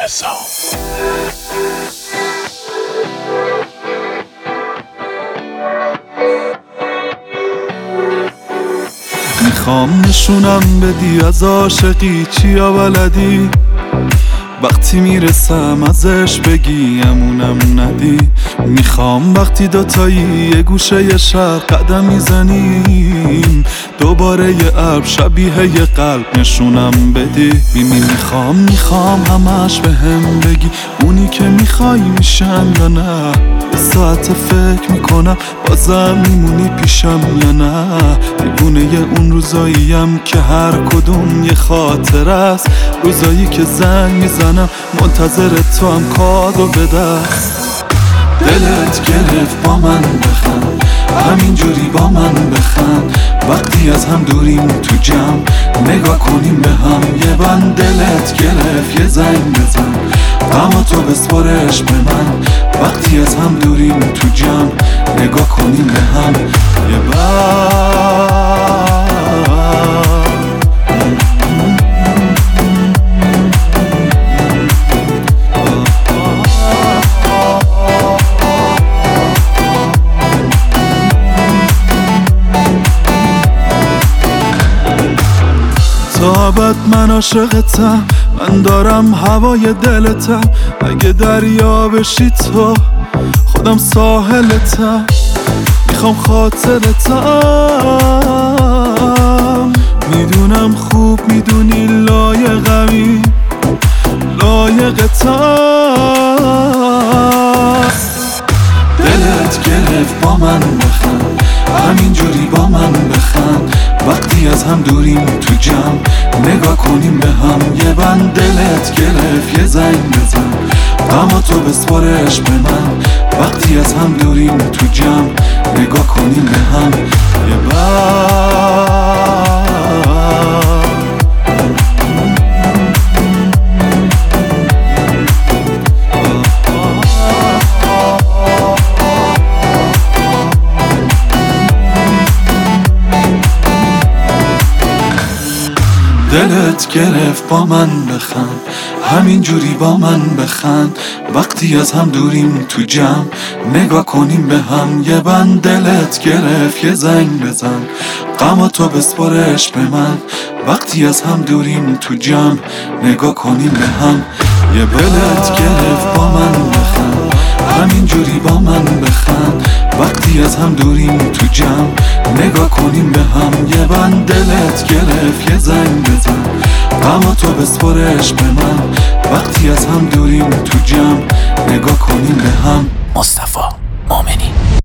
رضا. میخوام نشونم بدی از عاشقی چیا بلدی، وقتی میرسم ازش بگی امونم ندی. میخوام وقتی دوتایی یه گوشه یه شب قدم میزنیم دوباره یه ابر شبیه یه قلب نشونم بدی. میخوام همش به هم بگی اونی که میخوای میشم یا نه. یه ساعت فکر میکنم بازم میمونی پیشم یا نه. دیوونه اون روزاییم که هر کدوم یه خاطر است، روزایی که زنگ میزنم منتظر تو هم کادو به دست. دلت گرفت با من بخند، همینجوری با من بخند، وقتی از هم دوریم تو جمع نگاه کنیم به هم یه بند. دلت گرفت یه زنگ بزن، غم تو بسپارش به من، وقتی از هم دوریم تو جمع نگاه کنیم به هم یه بند. تا ابد من عاشقتم، من دارم هوای دلتم. اگه دریا بشی تو خودم ساحلتم، میخوام خاطرتم. میدونم خوب میدونی لایقمی، لایقتم. دلت گرفت با من بخند، همینجوری با من بخند، وقتی از هم دوریم تو جمع نگاه کنیم به هم یه بند. دلت گرفت یه زنگ بزن، غم تو بسپارش به من، وقتی از هم دوریم تو جمع نگاه کنیم به هم یه بند. دلت گرفت با من بخند، همینجوری با من بخند، وقتی از هم دوریم تو جمع نگاه کنیم به هم یه بند. دلت گرفت یه زنگ بزن، غم تو بسپارش به من، وقتی از هم دوریم تو جمع نگاه کنیم به هم یه بند. دلت گرفت با من بخند، همینجوری با من بخند، وقتی از هم دوریم تو جمع نگاه کنیم به هم یه بند. دلت گرفت یه زنگ بزن، غم تو بسپارش به من، وقتی از هم دوریم تو جمع نگاه کنیم به هم. مصطفی مومنی.